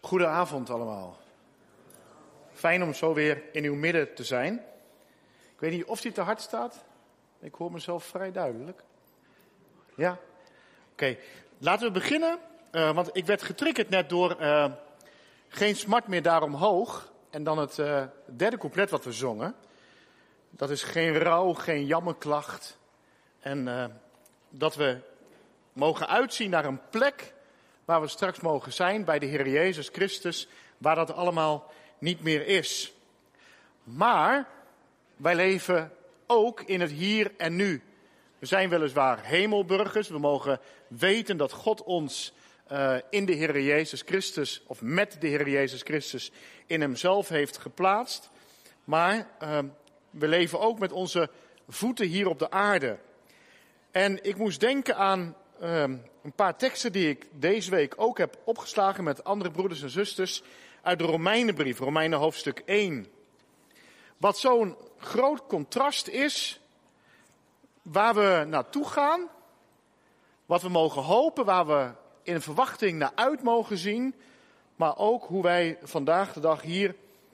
Goedenavond allemaal. Fijn om zo weer in uw midden te zijn. Ik weet niet of die te hard staat. Ik hoor mezelf vrij duidelijk. Ja? Oké. Laten we beginnen. Want ik werd getriggerd net door Geen smart meer daaromhoog. En dan het derde couplet wat we zongen. Dat is geen rouw, geen jammerklacht. En dat we mogen uitzien naar een plek waar we straks mogen zijn bij de Heer Jezus Christus, waar dat allemaal niet meer is. Maar wij leven ook in het hier en nu. We zijn weliswaar hemelburgers. We mogen weten dat God ons in de Heer Jezus Christus, of met de Heer Jezus Christus, in Hemzelf heeft geplaatst. Maar we leven ook met onze voeten hier op de aarde. En ik moest denken aan een paar teksten die ik deze week ook heb opgeslagen met andere broeders en zusters uit de Romeinenbrief, Romeinen hoofdstuk 1. Wat zo'n groot contrast is, waar we naartoe gaan, wat we mogen hopen, waar we in verwachting naar uit mogen zien, maar ook hoe wij vandaag de dag hier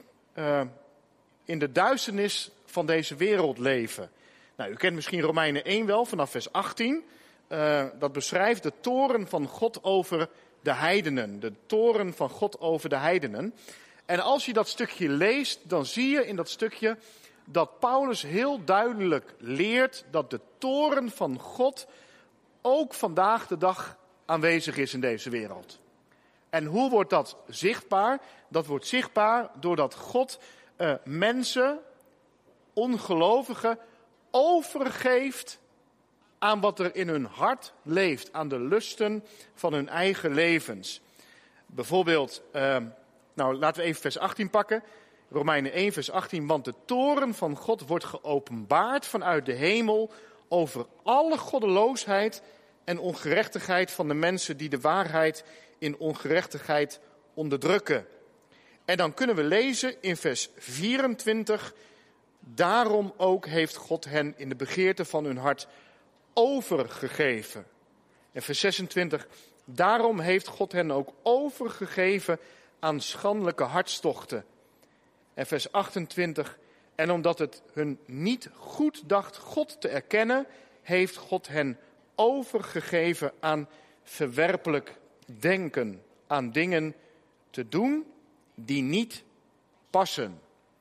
in de duisternis van deze wereld leven. Nou, u kent misschien Romeinen 1 wel, vanaf vers 18. Dat beschrijft de toorn van God over de heidenen. De toorn van God over de heidenen. En als je dat stukje leest, dan zie je in dat stukje dat Paulus heel duidelijk leert dat de toorn van God ook vandaag de dag aanwezig is in deze wereld. En hoe wordt dat zichtbaar? Dat wordt zichtbaar doordat God mensen, ongelovigen, overgeeft aan wat er in hun hart leeft, aan de lusten van hun eigen levens. Bijvoorbeeld, laten we even vers 18 pakken. Romeinen 1 vers 18, want de toorn van God wordt geopenbaard vanuit de hemel over alle goddeloosheid en ongerechtigheid van de mensen die de waarheid in ongerechtigheid onderdrukken. En dan kunnen we lezen in vers 24, daarom ook heeft God hen in de begeerte van hun hart overgegeven. En vers 26, daarom heeft God hen ook overgegeven aan schandelijke hartstochten. En vers 28, en omdat het hun niet goed dacht God te erkennen, heeft God hen overgegeven aan verwerpelijk denken, aan dingen te doen die niet passen.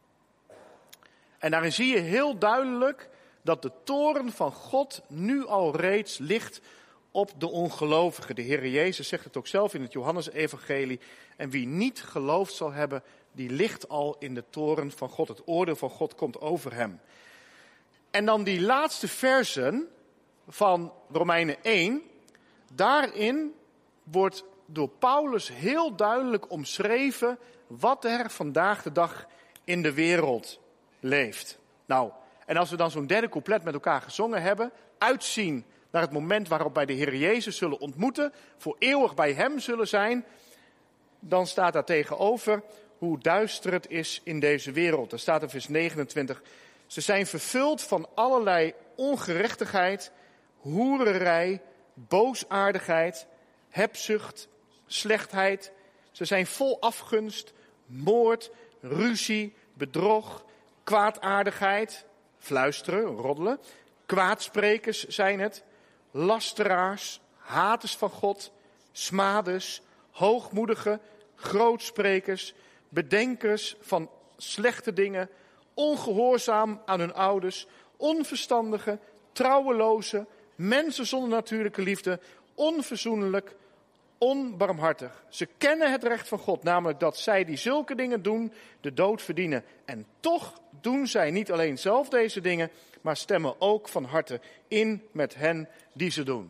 En daarin zie je heel duidelijk dat de toorn van God nu al reeds ligt op de ongelovigen. De Heer Jezus zegt het ook zelf in het Johannesevangelie. En wie niet geloofd zal hebben, die ligt al in de toorn van God. Het oordeel van God komt over hem. En dan die laatste versen van Romeinen 1. Daarin wordt door Paulus heel duidelijk omschreven wat er vandaag de dag in de wereld leeft. Nou, en als we dan zo'n derde couplet met elkaar gezongen hebben, uitzien naar het moment waarop wij de Heer Jezus zullen ontmoeten, voor eeuwig bij Hem zullen zijn, dan staat daar tegenover hoe duister het is in deze wereld. Er staat in vers 29, ze zijn vervuld van allerlei ongerechtigheid, hoererij, boosaardigheid, hebzucht, slechtheid. Ze zijn vol afgunst, moord, ruzie, bedrog, kwaadaardigheid, fluisteren, roddelen, kwaadsprekers zijn het, lasteraars, haters van God, smaders, hoogmoedigen, grootsprekers, bedenkers van slechte dingen, ongehoorzaam aan hun ouders, onverstandigen, trouwelozen, mensen zonder natuurlijke liefde, onverzoenlijk, onbarmhartig. Ze kennen het recht van God, namelijk dat zij die zulke dingen doen, de dood verdienen. En toch doen zij niet alleen zelf deze dingen, maar stemmen ook van harte in met hen die ze doen.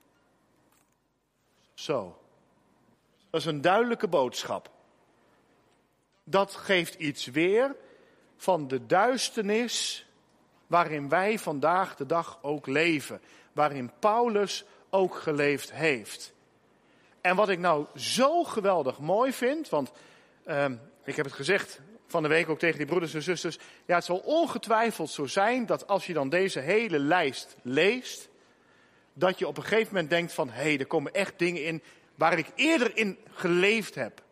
Zo. Dat is een duidelijke boodschap. Dat geeft iets weer van de duisternis waarin wij vandaag de dag ook leven. Waarin Paulus ook geleefd heeft. En wat ik nou zo geweldig mooi vind, want ik heb het gezegd van de week ook tegen die broeders en zusters. Ja, het zal ongetwijfeld zo zijn dat als je dan deze hele lijst leest, dat je op een gegeven moment denkt van, hé, er komen echt dingen in waar ik eerder in geleefd heb.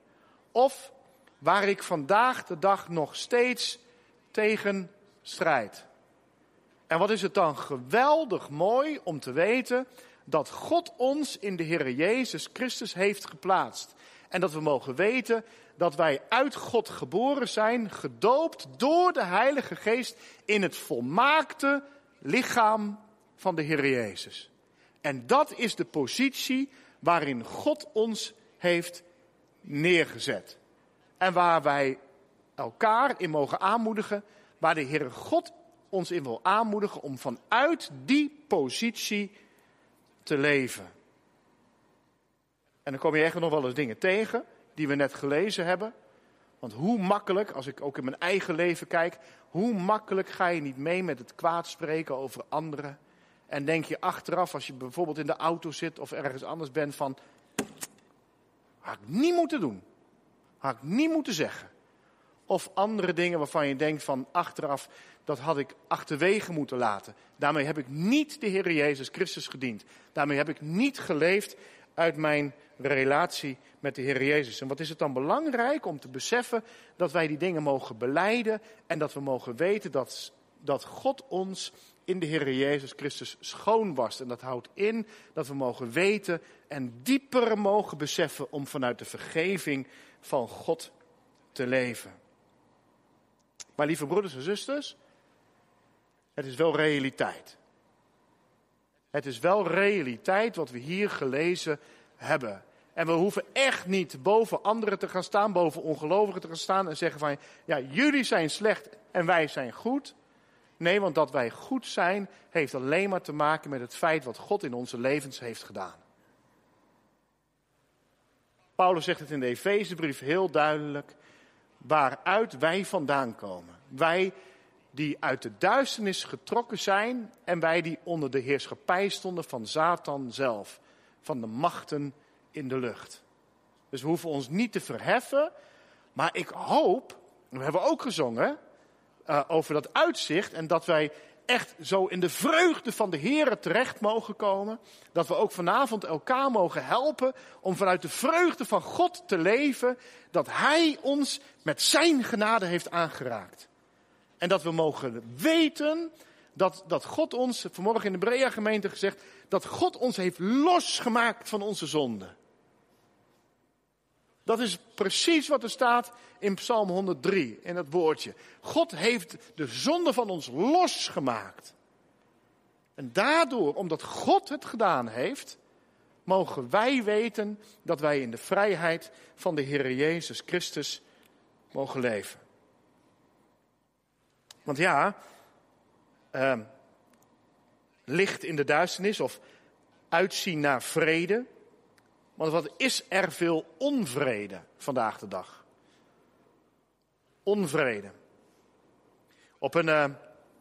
Of waar ik vandaag de dag nog steeds tegen strijd. En wat is het dan geweldig mooi om te weten dat God ons in de Heer Jezus Christus heeft geplaatst. En dat we mogen weten dat wij uit God geboren zijn, gedoopt door de Heilige Geest in het volmaakte lichaam van de Heer Jezus. En dat is de positie waarin God ons heeft neergezet. En waar wij elkaar in mogen aanmoedigen, waar de Heere God ons in wil aanmoedigen om vanuit die positie te leven. En dan kom je echt nog wel eens dingen tegen die we net gelezen hebben. Want hoe makkelijk, als ik ook in mijn eigen leven kijk, hoe makkelijk ga je niet mee met het kwaad spreken over anderen. En denk je achteraf, als je bijvoorbeeld in de auto zit of ergens anders bent, van, had ik niet moeten doen. Had ik niet moeten zeggen. Of andere dingen waarvan je denkt van achteraf, dat had ik achterwege moeten laten. Daarmee heb ik niet de Heer Jezus Christus gediend. Daarmee heb ik niet geleefd uit mijn relatie met de Heer Jezus. En wat is het dan belangrijk om te beseffen dat wij die dingen mogen belijden en dat we mogen weten dat God ons in de Heer Jezus Christus schoon wast. En dat houdt in dat we mogen weten en dieper mogen beseffen om vanuit de vergeving van God te leven. Maar lieve broeders en zusters, het is wel realiteit. Het is wel realiteit wat we hier gelezen hebben. En we hoeven echt niet boven anderen te gaan staan, boven ongelovigen te gaan staan en zeggen van, ja, jullie zijn slecht en wij zijn goed. Nee, want dat wij goed zijn, heeft alleen maar te maken met het feit wat God in onze levens heeft gedaan. Paulus zegt het in de Efezebrief heel duidelijk, waaruit wij vandaan komen. Wij die uit de duisternis getrokken zijn en wij die onder de heerschappij stonden van Satan zelf, van de machten in de lucht. Dus we hoeven ons niet te verheffen, maar ik hoop, we hebben ook gezongen over dat uitzicht en dat wij echt zo in de vreugde van de Heere terecht mogen komen. Dat we ook vanavond elkaar mogen helpen om vanuit de vreugde van God te leven. Dat Hij ons met zijn genade heeft aangeraakt. En dat we mogen weten dat God ons, vanmorgen in de Brea gemeente gezegd, dat God ons heeft losgemaakt van onze zonden. Dat is precies wat er staat in Psalm 103, in dat woordje. God heeft de zonde van ons losgemaakt. En daardoor, omdat God het gedaan heeft, mogen wij weten dat wij in de vrijheid van de Heer Jezus Christus mogen leven. Want ja, licht in de duisternis of uitzien naar vrede. Want wat is er veel onvrede vandaag de dag? Onvrede. Op een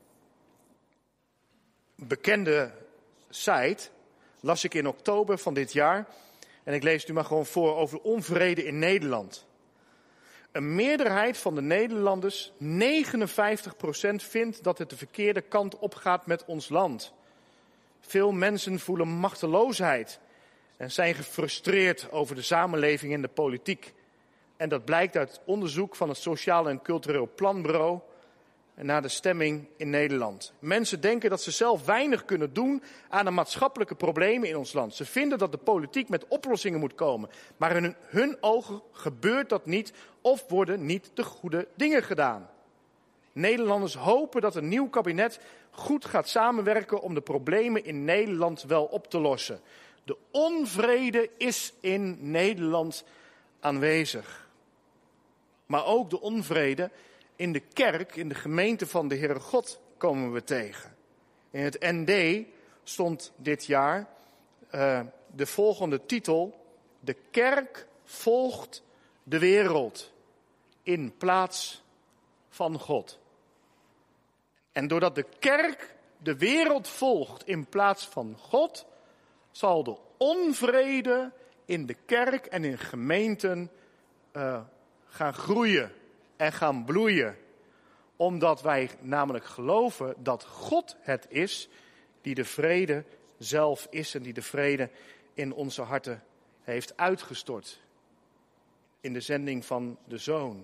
bekende site las ik in oktober van dit jaar, en ik lees het u maar gewoon voor, over onvrede in Nederland. Een meerderheid van de Nederlanders, 59%, vindt dat het de verkeerde kant op gaat met ons land. Veel mensen voelen machteloosheid en zijn gefrustreerd over de samenleving en de politiek. En dat blijkt uit onderzoek van het Sociaal en Cultureel Planbureau naar de stemming in Nederland. Mensen denken dat ze zelf weinig kunnen doen aan de maatschappelijke problemen in ons land. Ze vinden dat de politiek met oplossingen moet komen. Maar in hun ogen gebeurt dat niet of worden niet de goede dingen gedaan. Nederlanders hopen dat een nieuw kabinet goed gaat samenwerken om de problemen in Nederland wel op te lossen. De onvrede is in Nederland aanwezig. Maar ook de onvrede in de kerk, in de gemeente van de Heere God, komen we tegen. In het ND stond dit jaar de volgende titel: De kerk volgt de wereld in plaats van God. En doordat de kerk de wereld volgt in plaats van God, zal de onvrede in de kerk en in gemeenten gaan groeien en gaan bloeien. Omdat wij namelijk geloven dat God het is die de vrede zelf is en die de vrede in onze harten heeft uitgestort. in de zending van de Zoon.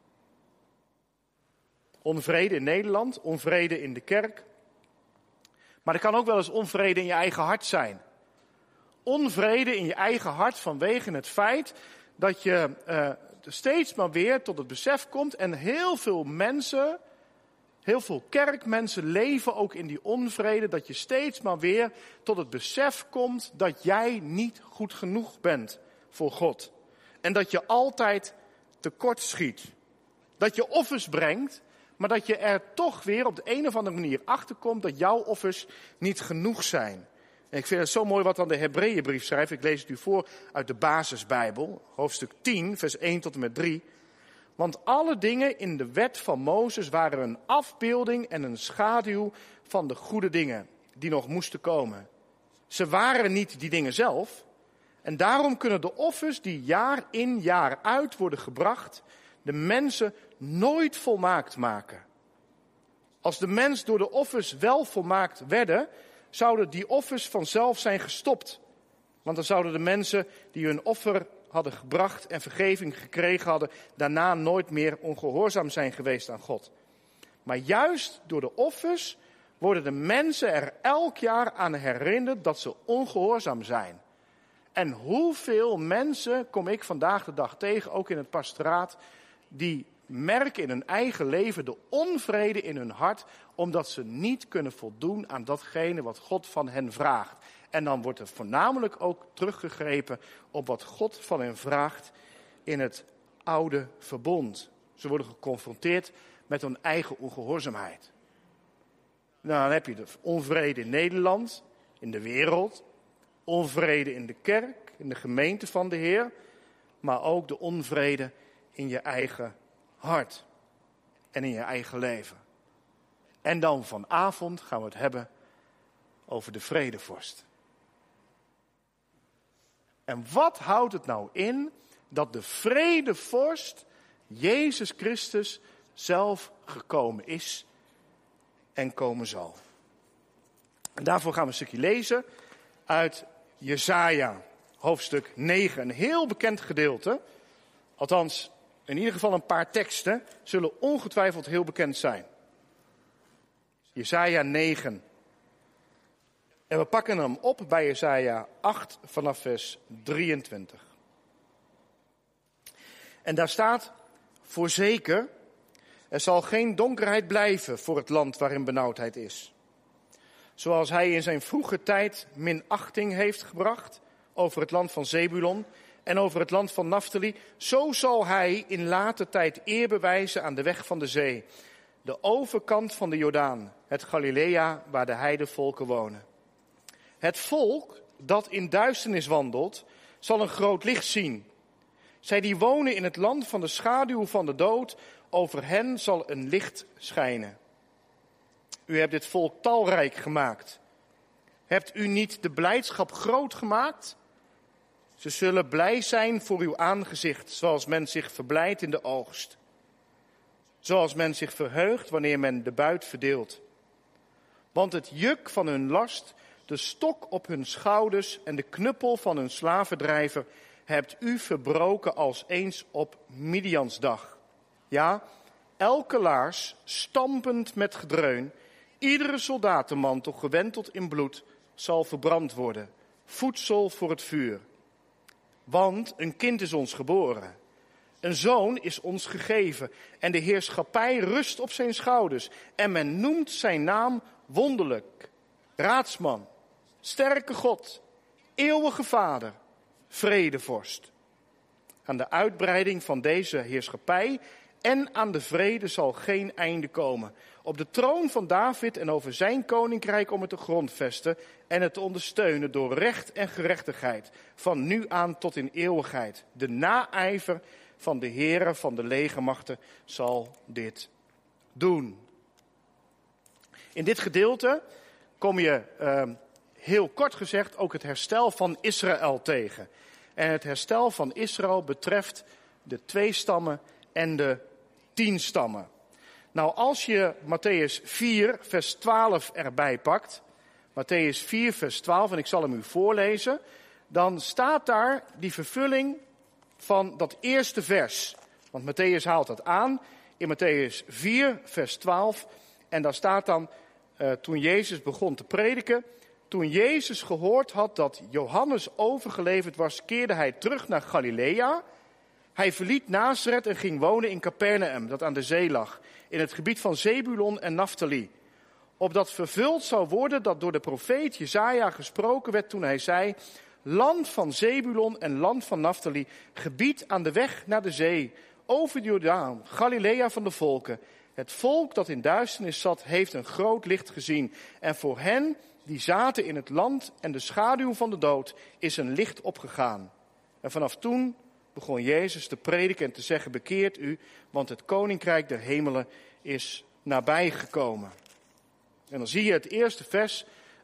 Onvrede in Nederland, onvrede in de kerk. Maar er kan ook wel eens onvrede in je eigen hart zijn. Onvrede in je eigen hart vanwege het feit dat je steeds maar weer tot het besef komt. En heel veel mensen, heel veel kerkmensen leven ook in die onvrede. Dat je steeds maar weer tot het besef komt dat jij niet goed genoeg bent voor God. En dat je altijd tekort schiet. Dat je offers brengt, maar dat je er toch weer op de een of andere manier achter komt dat jouw offers niet genoeg zijn. En ik vind het zo mooi wat dan de Hebreeënbrief schrijft. Ik lees het u voor uit de basisbijbel, hoofdstuk 10, vers 1 tot en met 3. Want alle dingen in de wet van Mozes waren een afbeelding en een schaduw van de goede dingen die nog moesten komen. Ze waren niet die dingen zelf. En daarom kunnen de offers die jaar in jaar uit worden gebracht, de mensen nooit volmaakt maken. Als de mens door de offers wel volmaakt werden, zouden die offers vanzelf zijn gestopt. Want dan zouden de mensen die hun offer hadden gebracht en vergeving gekregen hadden, daarna nooit meer ongehoorzaam zijn geweest aan God. Maar juist door de offers worden de mensen er elk jaar aan herinnerd dat ze ongehoorzaam zijn. En hoeveel mensen kom ik vandaag de dag tegen, ook in het pastoraat, die merken in hun eigen leven de onvrede in hun hart, omdat ze niet kunnen voldoen aan datgene wat God van hen vraagt. En dan wordt er voornamelijk ook teruggegrepen op wat God van hen vraagt in het oude verbond. Ze worden geconfronteerd met hun eigen ongehoorzaamheid. Nou, dan heb je de onvrede in Nederland, in de wereld, onvrede in de kerk, in de gemeente van de Heer, maar ook de onvrede in je eigen hart en in je eigen leven. En dan vanavond gaan we het hebben over de vredevorst. En wat houdt het nou in dat de vredevorst Jezus Christus zelf gekomen is en komen zal? En daarvoor gaan we een stukje lezen uit Jesaja, hoofdstuk 9. Een heel bekend gedeelte, althans in ieder geval een paar teksten, zullen ongetwijfeld heel bekend zijn. Jesaja 9. En we pakken hem op bij Jesaja 8 vanaf vers 23. En daar staat: voorzeker, er zal geen donkerheid blijven voor het land waarin benauwdheid is. Zoals hij in zijn vroege tijd minachting heeft gebracht over het land van Zebulon en over het land van Naftali, zo zal hij in late tijd eer bewijzen aan de weg van de zee, de overkant van de Jordaan, het Galilea waar de heidevolken wonen. Het volk dat in duisternis wandelt, zal een groot licht zien. Zij die wonen in het land van de schaduw van de dood, over hen zal een licht schijnen. U hebt dit volk talrijk gemaakt. Hebt u niet de blijdschap groot gemaakt? Ze zullen blij zijn voor uw aangezicht, zoals men zich verblijdt in de oogst. Zoals men zich verheugt wanneer men de buit verdeelt. Want het juk van hun last, de stok op hun schouders en de knuppel van hun slavendrijver hebt u verbroken als eens op Midians dag. Ja, elke laars, stampend met gedreun, iedere soldatenmantel gewenteld in bloed, zal verbrand worden, voedsel voor het vuur. Want een kind is ons geboren, een zoon is ons gegeven en de heerschappij rust op zijn schouders. En men noemt zijn naam wonderlijk, raadsman, sterke God, eeuwige Vader, vredevorst. Aan de uitbreiding van deze heerschappij en aan de vrede zal geen einde komen. Op de troon van David en over zijn koninkrijk om het te grondvesten en het te ondersteunen door recht en gerechtigheid, van nu aan tot in eeuwigheid. De naijver van de Heere van de legermachten zal dit doen. In dit gedeelte kom je heel kort gezegd ook het herstel van Israël tegen. En het herstel van Israël betreft de 2 stammen en de 10 stammen. Nou, als je Mattheüs 4 vers 12 erbij pakt, Mattheüs 4 vers 12, en ik zal hem u voorlezen, dan staat daar die vervulling van dat eerste vers. Want Matthäus haalt dat aan in Matthäus 4, vers 12. En daar staat dan, toen Jezus begon te prediken. Toen Jezus gehoord had dat Johannes overgeleverd was, keerde hij terug naar Galilea. Hij verliet Nazareth en ging wonen in Capernaum, dat aan de zee lag, in het gebied van Zebulon en Naftali. Opdat vervuld zou worden dat door de profeet Jesaja gesproken werd toen hij zei: land van Zebulon en land van Naftali, gebied aan de weg naar de zee, over de Jordaan, Galilea van de volken. Het volk dat in duisternis zat, heeft een groot licht gezien. En voor hen die zaten in het land en de schaduw van de dood, is een licht opgegaan. En vanaf toen begon Jezus te prediken en te zeggen: bekeert u, want het koninkrijk der hemelen is nabijgekomen. En dan zie je het eerste vers,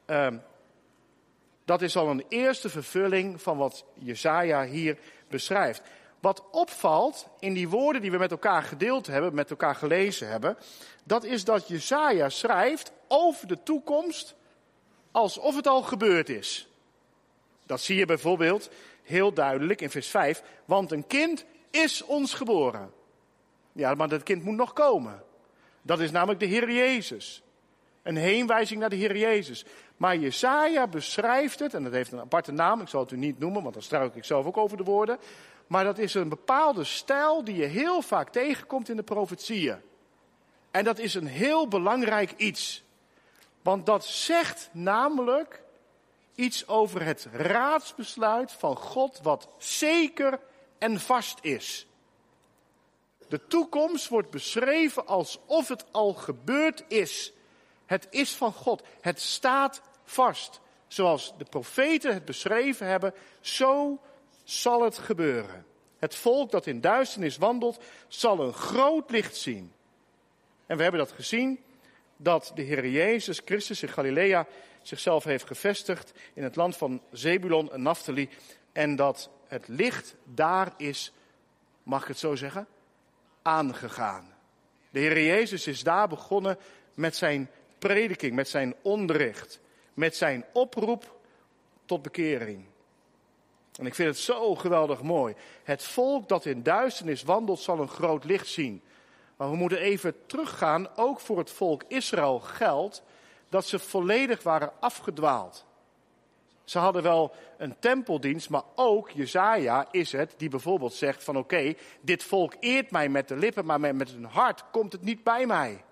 dat is al een eerste vervulling van wat Jesaja hier beschrijft. Wat opvalt in die woorden die we met elkaar gedeeld hebben, met elkaar gelezen hebben, dat is dat Jesaja schrijft over de toekomst alsof het al gebeurd is. Dat zie je bijvoorbeeld heel duidelijk in vers 5, want een kind is ons geboren. Ja, maar dat kind moet nog komen. Dat is namelijk de Heer Jezus. Een heenwijzing naar de Heer Jezus. Maar Jesaja beschrijft het, en dat heeft een aparte naam, ik zal het u niet noemen, want dan struikel ik zelf ook over de woorden. Maar dat is een bepaalde stijl die je heel vaak tegenkomt in de profetieën. En dat is een heel belangrijk iets. Want dat zegt namelijk iets over het raadsbesluit van God wat zeker en vast is. De toekomst wordt beschreven alsof het al gebeurd is. Het is van God. Het staat vast. Zoals de profeten het beschreven hebben, zo zal het gebeuren. Het volk dat in duisternis wandelt, zal een groot licht zien. En we hebben dat gezien, dat de Heer Jezus Christus in Galilea zichzelf heeft gevestigd in het land van Zebulon en Naftali. En dat het licht daar is, mag ik het zo zeggen, aangegaan. De Heer Jezus is daar begonnen met zijn prediking, met zijn onderricht, met zijn oproep tot bekering. En ik vind het zo geweldig mooi. Het volk dat in duisternis wandelt zal een groot licht zien. Maar we moeten even teruggaan, ook voor het volk Israël geldt dat ze volledig waren afgedwaald. Ze hadden wel een tempeldienst, maar ook Jesaja is het die bijvoorbeeld zegt van oké, dit volk eert mij met de lippen, maar met hun hart komt het niet bij mij.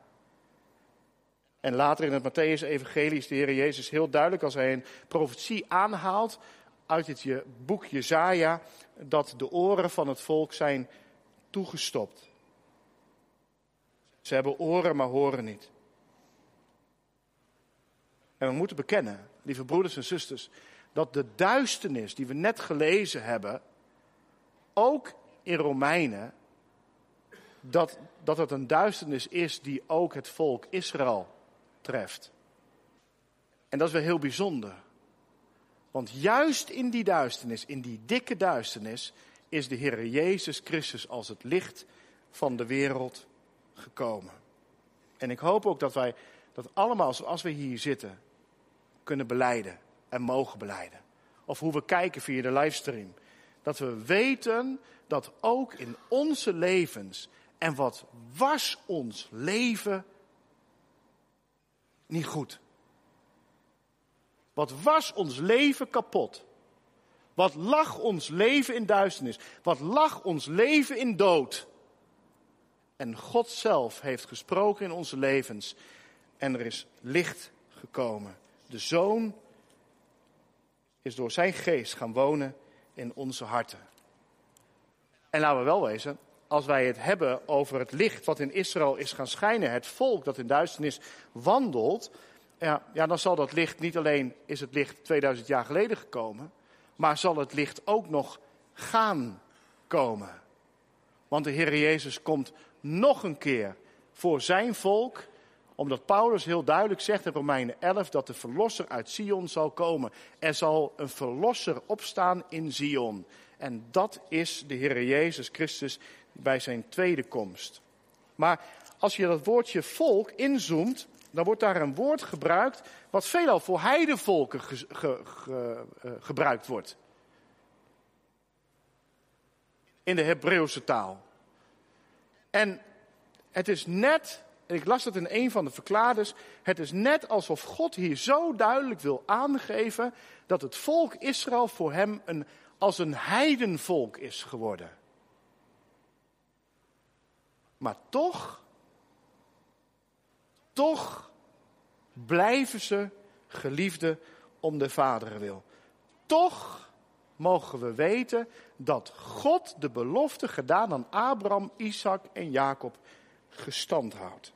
En later in het Matthäus-evangelie is de Heer Jezus heel duidelijk als hij een profetie aanhaalt uit het boek Jesaja, dat de oren van het volk zijn toegestopt. Ze hebben oren, maar horen niet. En we moeten bekennen, lieve broeders en zusters, dat de duisternis die we net gelezen hebben, ook in Romeinen, dat het een duisternis is die ook het volk Israël treft. En dat is wel heel bijzonder. Want juist in die duisternis, in die dikke duisternis, is de Heer Jezus Christus als het licht van de wereld gekomen. En ik hoop ook dat wij dat allemaal, zoals we hier zitten, kunnen belijden en mogen belijden. Of hoe we kijken via de livestream. Dat we weten dat ook in onze levens, en wat was ons leven niet goed? Wat was ons leven kapot? Wat lag ons leven in duisternis? Wat lag ons leven in dood? En God zelf heeft gesproken in onze levens. En er is licht gekomen. De Zoon is door zijn geest gaan wonen in onze harten. En laten we wel wezen, als wij het hebben over het licht wat in Israël is gaan schijnen, het volk dat in duisternis wandelt, ja, dan zal dat licht niet alleen, is het licht 2000 jaar geleden gekomen, maar zal het licht ook nog gaan komen. Want de Heer Jezus komt nog een keer voor zijn volk, omdat Paulus heel duidelijk zegt in Romeinen 11 dat de verlosser uit Sion zal komen. Er zal een verlosser opstaan in Sion. En dat is de Heer Jezus Christus bij zijn tweede komst. Maar als je dat woordje volk inzoomt, dan wordt daar een woord gebruikt wat veelal voor heidenvolken gebruikt wordt. in de Hebreeuwse taal. En het is net, en ik las het in een van de verklaarders, het is net alsof God hier zo duidelijk wil aangeven dat het volk Israël voor hem als een heidenvolk is geworden. Maar toch blijven ze geliefden om de Vader wil. Toch mogen we weten dat God de belofte gedaan aan Abraham, Isaac en Jacob gestand houdt.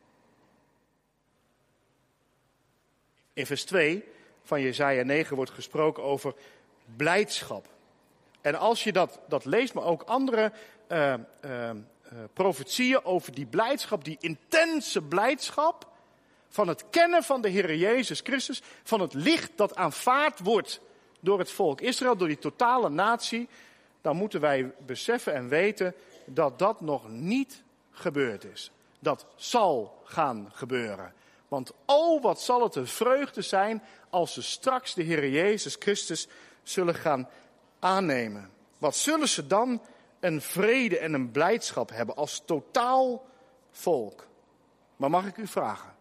In vers 2 van Jesaja 9 wordt gesproken over blijdschap. En als je dat leest, maar ook andere profetieën over die blijdschap, die intense blijdschap van het kennen van de Heer Jezus Christus, van het licht dat aanvaard wordt door het volk Israël, door die totale natie, dan moeten wij beseffen en weten dat dat nog niet gebeurd is. Dat zal gaan gebeuren. Want wat zal het een vreugde zijn als ze straks de Heer Jezus Christus zullen gaan aannemen. Wat zullen ze dan een vrede en een blijdschap hebben als totaal volk. Maar mag ik u vragen,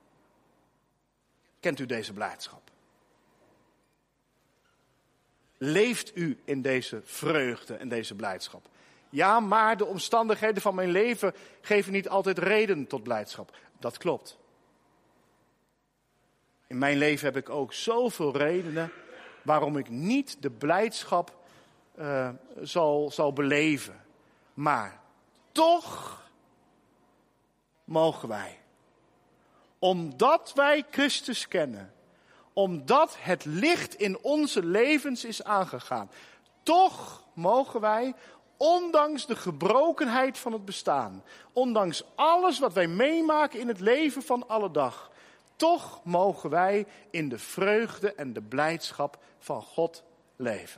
kent u deze blijdschap? Leeft u in deze vreugde en deze blijdschap? Ja, maar de omstandigheden van mijn leven geven niet altijd reden tot blijdschap. Dat klopt. In mijn leven heb ik ook zoveel redenen waarom ik niet de blijdschap zal beleven. Maar toch mogen wij, omdat wij Christus kennen, omdat het licht in onze levens is aangegaan, toch mogen wij, ondanks de gebrokenheid van het bestaan, ondanks alles wat wij meemaken in het leven van alle dag, toch mogen wij in de vreugde en de blijdschap van God leven.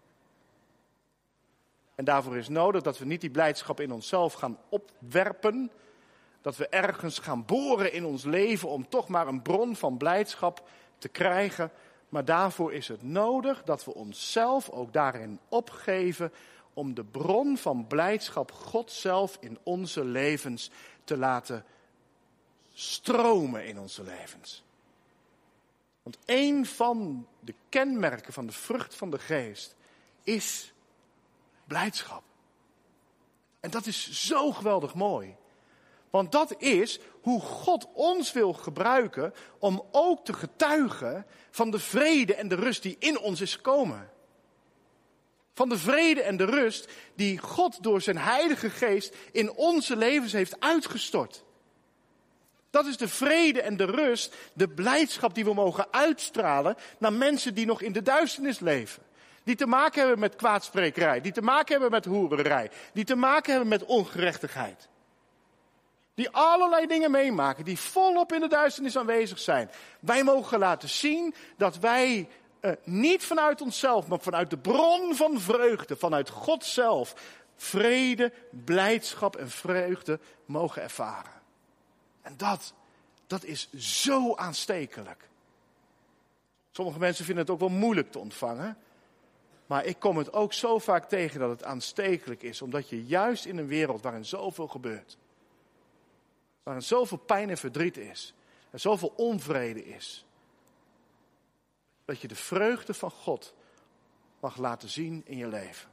En daarvoor is nodig dat we niet die blijdschap in onszelf gaan opwerpen, dat we ergens gaan boren in ons leven om toch maar een bron van blijdschap te krijgen. Maar daarvoor is het nodig dat we onszelf ook daarin opgeven om de bron van blijdschap God zelf in onze levens te laten stromen in onze levens. Want een van de kenmerken van de vrucht van de geest is blijdschap. En dat is zo geweldig mooi. Want dat is hoe God ons wil gebruiken om ook te getuigen van de vrede en de rust die in ons is gekomen. Van de vrede en de rust die God door zijn Heilige Geest in onze levens heeft uitgestort. Dat is de vrede en de rust, de blijdschap die we mogen uitstralen naar mensen die nog in de duisternis leven. Die te maken hebben met kwaadsprekerij, die te maken hebben met hoererij, die te maken hebben met ongerechtigheid. Die allerlei dingen meemaken, die volop in de duisternis aanwezig zijn. Wij mogen laten zien dat wij niet vanuit onszelf, maar vanuit de bron van vreugde, vanuit God zelf, vrede, blijdschap en vreugde mogen ervaren. En dat is zo aanstekelijk. Sommige mensen vinden het ook wel moeilijk te ontvangen. Maar ik kom het ook zo vaak tegen dat het aanstekelijk is. Omdat je juist in een wereld waarin zoveel gebeurt. Waarin zoveel pijn en verdriet is. En zoveel onvrede is. Dat je de vreugde van God mag laten zien in je leven.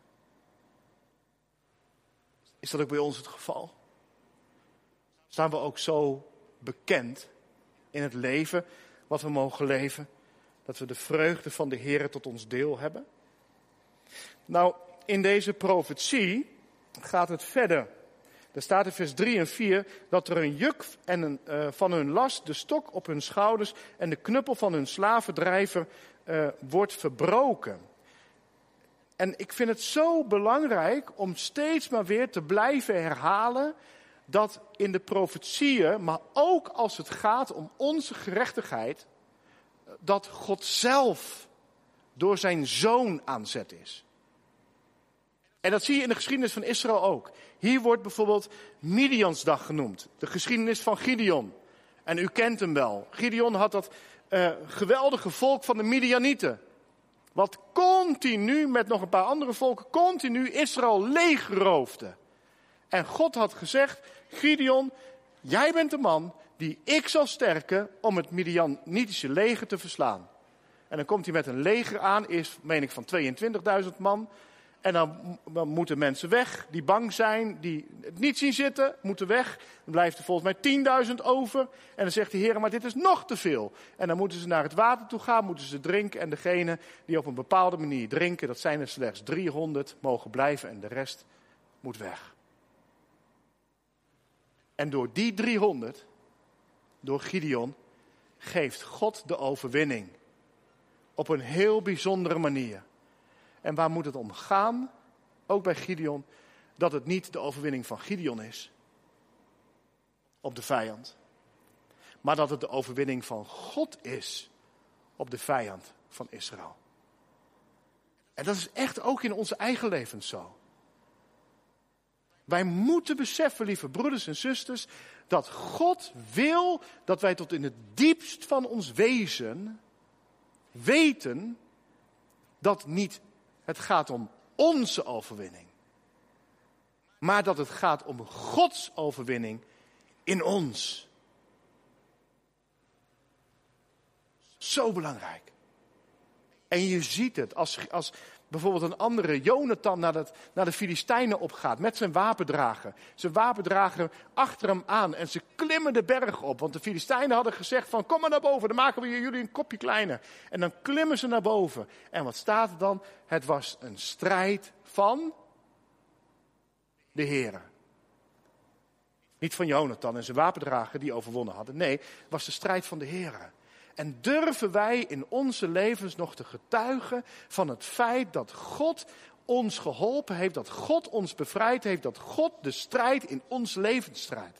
Is dat ook bij ons het geval? Staan we ook zo bekend in het leven wat we mogen leven, dat we de vreugde van de Heer tot ons deel hebben? Nou, in deze profetie gaat het verder. Er staat in vers 3 en 4 dat er een juk van hun last, de stok op hun schouders en de knuppel van hun slavendrijver wordt verbroken. En ik vind het zo belangrijk om steeds maar weer te blijven herhalen dat in de profetieën, maar ook als het gaat om onze gerechtigheid, dat God zelf door zijn zoon aan zet is. En dat zie je in de geschiedenis van Israël ook. Hier wordt bijvoorbeeld Midiansdag genoemd. De geschiedenis van Gideon. En u kent hem wel. Gideon had dat geweldige volk van de Midianieten. Wat continu, met nog een paar andere volken, continu Israël leegroofde. En God had gezegd, Gideon, jij bent de man die ik zal sterken om het Midianitische leger te verslaan. En dan komt hij met een leger aan, eerst meen ik van 22.000 man. En dan moeten mensen weg die bang zijn, die het niet zien zitten, moeten weg. Dan blijft er volgens mij 10.000 over. En dan zegt de Heer, maar dit is nog te veel. En dan moeten ze naar het water toe gaan, moeten ze drinken. En degene die op een bepaalde manier drinken, dat zijn er slechts 300, mogen blijven en de rest moet weg. En door die 300, door Gideon, geeft God de overwinning. Op een heel bijzondere manier. En waar moet het om gaan? Ook bij Gideon. Dat het niet de overwinning van Gideon is. Op de vijand. Maar dat het de overwinning van God is. Op de vijand van Israël. En dat is echt ook in onze eigen levens zo. Wij moeten beseffen, lieve broeders en zusters, dat God wil dat wij tot in het diepst van ons wezen weten dat niet het gaat om onze overwinning, maar dat het gaat om Gods overwinning in ons. Zo belangrijk. En je ziet het als bijvoorbeeld een andere Jonathan naar de Filistijnen opgaat met zijn wapendrager. Zijn wapendrager achter hem aan en ze klimmen de berg op. Want de Filistijnen hadden gezegd van kom maar naar boven, dan maken we jullie een kopje kleiner. En dan klimmen ze naar boven. En wat staat er dan? Het was een strijd van de Heere. Niet van Jonathan en zijn wapendrager die overwonnen hadden. Nee, het was de strijd van de Heere. En durven wij in onze levens nog te getuigen van het feit dat God ons geholpen heeft, dat God ons bevrijd heeft, dat God de strijd in ons leven strijdt.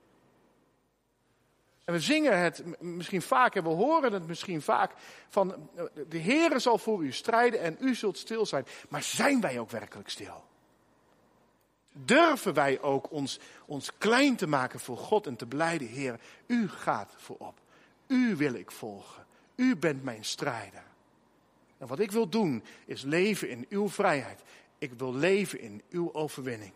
En we zingen het misschien vaak en we horen het misschien vaak van de Heere zal voor u strijden en u zult stil zijn. Maar zijn wij ook werkelijk stil? Durven wij ook ons klein te maken voor God en te blijden, Heer, u gaat voorop. U wil ik volgen. U bent mijn strijder. En wat ik wil doen is leven in uw vrijheid. Ik wil leven in uw overwinning.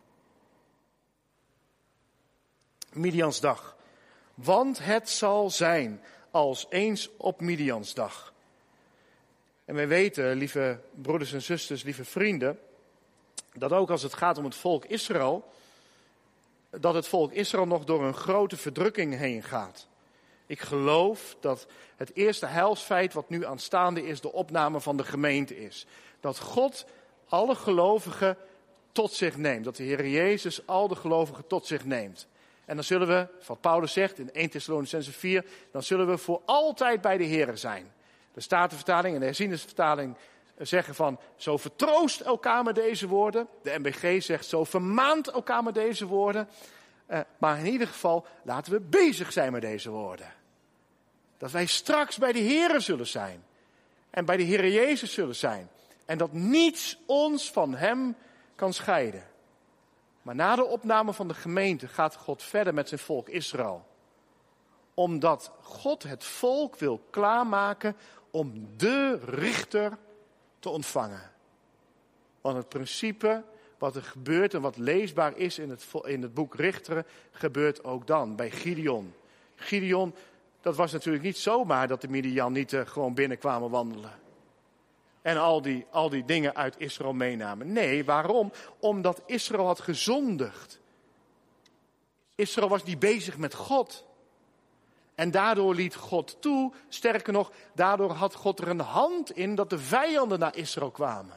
Midiansdag. Want het zal zijn als eens op Midiansdag. En wij weten, lieve broeders en zusters, lieve vrienden, dat ook als het gaat om het volk Israël, dat het volk Israël nog door een grote verdrukking heen gaat. Ik geloof dat het eerste heilsfeit wat nu aanstaande is, de opname van de gemeente is. Dat God alle gelovigen tot zich neemt. Dat de Heer Jezus al de gelovigen tot zich neemt. En dan zullen we, wat Paulus zegt in 1 Thessalonicenzen 4, dan zullen we voor altijd bij de Heer zijn. De Statenvertaling en de Herzieningsvertaling zeggen van, zo vertroost elkaar met deze woorden. De MBG zegt, zo vermaant elkaar met deze woorden. Maar in ieder geval, laten we bezig zijn met deze woorden. Dat wij straks bij de Heere zullen zijn. En bij de Heere Jezus zullen zijn. En dat niets ons van hem kan scheiden. Maar na de opname van de gemeente gaat God verder met zijn volk Israël. Omdat God het volk wil klaarmaken om de richter te ontvangen. Want het principe wat er gebeurt en wat leesbaar is in het boek Richteren, gebeurt ook dan bij Gideon. Gideon, dat was natuurlijk niet zomaar dat de Midianieten gewoon binnenkwamen wandelen. En al die dingen uit Israël meenamen. Nee, waarom? Omdat Israël had gezondigd. Israël was niet bezig met God. En daardoor liet God toe, sterker nog, daardoor had God er een hand in dat de vijanden naar Israël kwamen.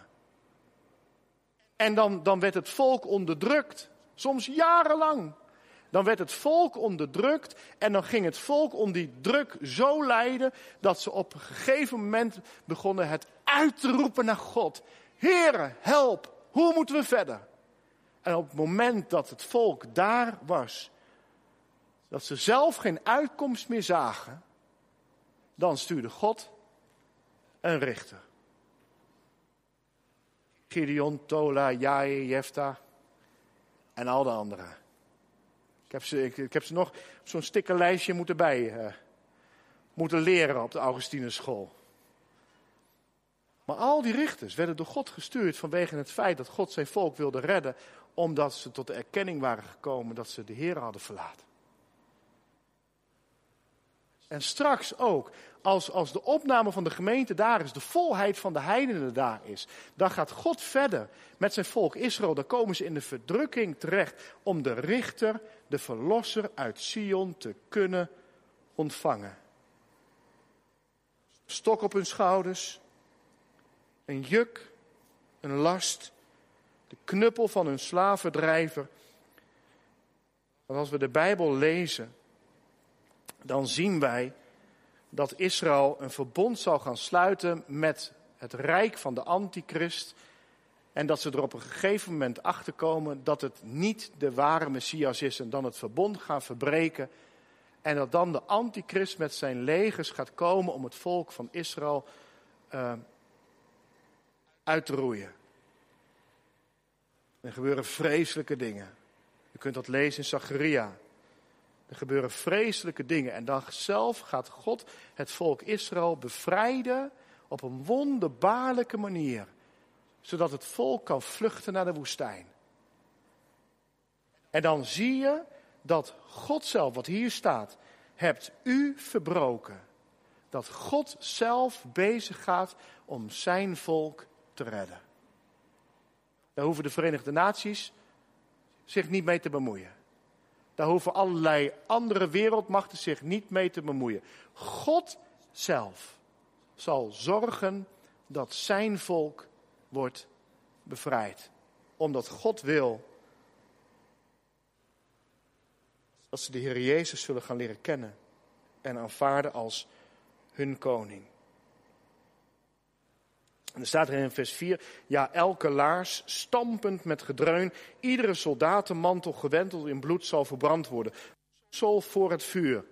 En dan werd het volk onderdrukt, soms jarenlang. Dan werd het volk onderdrukt en dan ging het volk onder die druk zo lijden dat ze op een gegeven moment begonnen het uit te roepen naar God. Heere, help, hoe moeten we verder? En op het moment dat het volk daar was, dat ze zelf geen uitkomst meer zagen, dan stuurde God een richter. Gideon, Tola, Jair, Jefta en al de anderen. Ik heb ze nog op zo'n stickerlijstje moeten leren op de Augustinusschool. Maar al die richters werden door God gestuurd vanwege het feit dat God zijn volk wilde redden, omdat ze tot de erkenning waren gekomen dat ze de Heer hadden verlaten. En straks ook, als de opname van de gemeente daar is, de volheid van de heidenen daar is, dan gaat God verder met zijn volk Israël. Dan komen ze in de verdrukking terecht om de richter, de verlosser uit Sion te kunnen ontvangen. Stok op hun schouders, een juk, een last, de knuppel van hun slavendrijver. Want als we de Bijbel lezen, dan zien wij dat Israël een verbond zal gaan sluiten met het rijk van de antichrist. En dat ze er op een gegeven moment achterkomen dat het niet de ware Messias is en dan het verbond gaan verbreken. En dat dan de antichrist met zijn legers gaat komen om het volk van Israël uit te roeien. Er gebeuren vreselijke dingen. Je kunt dat lezen in Zacharia. Er gebeuren vreselijke dingen. En dan zelf gaat God het volk Israël bevrijden op een wonderbaarlijke manier. Zodat het volk kan vluchten naar de woestijn. En dan zie je dat God zelf, wat hier staat, hebt u verbroken. Dat God zelf bezig gaat om zijn volk te redden. Daar hoeven de Verenigde Naties zich niet mee te bemoeien. Daar hoeven allerlei andere wereldmachten zich niet mee te bemoeien. God zelf zal zorgen dat zijn volk wordt bevrijd. Omdat God wil dat ze de Heer Jezus zullen gaan leren kennen en aanvaarden als hun koning. En er staat er in vers 4, ja, elke laars stampend met gedreun, iedere soldatenmantel gewenteld in bloed zal verbrand worden. Sol voor het vuur.